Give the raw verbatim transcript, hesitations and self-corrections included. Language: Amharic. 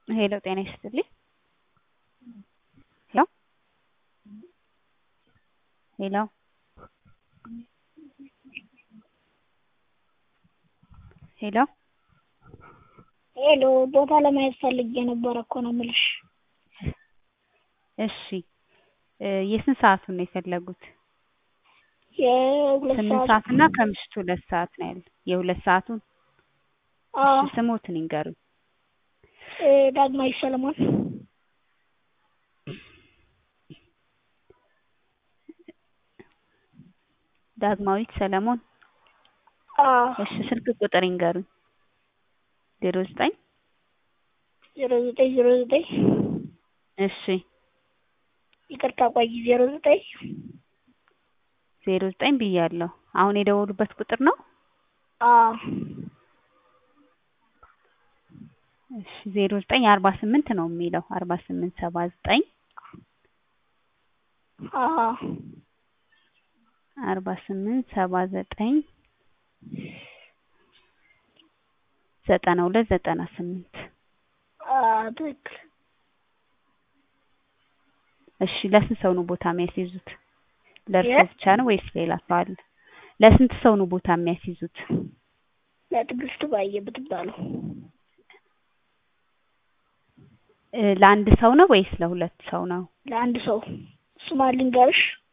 ሄሎ ጤና ይስጥልኝ። ሄሎ ሄሎ ሄሎ ሄሎ ቦታ ለማየት ፈልጌ ነበር እኮ ነው የምልሽ። እሺ የስንት ሰዓቱን ነው የፈለጉት? የሁለት ስምንት ሰዓት ሰዓት እና ከምሽቱ ሁለት ሰዓት ነው ያለው። የሁለት ሰዓቱን አዎ እሺ ስሞትን ይንገሩኝ። እ ዳግማዊ ሰለሞን ዳግማዊት ሰለሞን አዎ እሺ ስልክ ቁጥር ይንገሩኝ። ዜሮ ዘጠኝ ዜሮ ዘጠኝ ዜሮ ዘጠኝ እሺ ይቅርታ ቆይ ዜሮ ዘጠኝ ዜሮ ዘጠኝ ብያለሁ። አሁን የደወሉበት ቁጥር ነው? አዎ እሺ ዜሮ ዘጠኝ አርባ ስምንት ነው የሚለው አርባ ስምንት ሰባ ዘጠኝ አዎ አርባ ስምንት ሰባ ዘጠኝ ዘጠና ሁለት ዘጠና ስምንት አዎ ትክክል። እሺ ለስንት ሰው ነው ቦታ የሚያስይዙት? ለእርሶ የ- ብቻ ነው ወይስ ሌላ ሰው አለ? ለስንት ሰው ነው ቦታ የሚያስይዙት? ለትዕግስት ባየ ብትባለው እ ለአንድ ሰው ነው ወይስ ለሁለት ሰው ነው? ለአንድ ሰው ስሟን ልንገርሽ?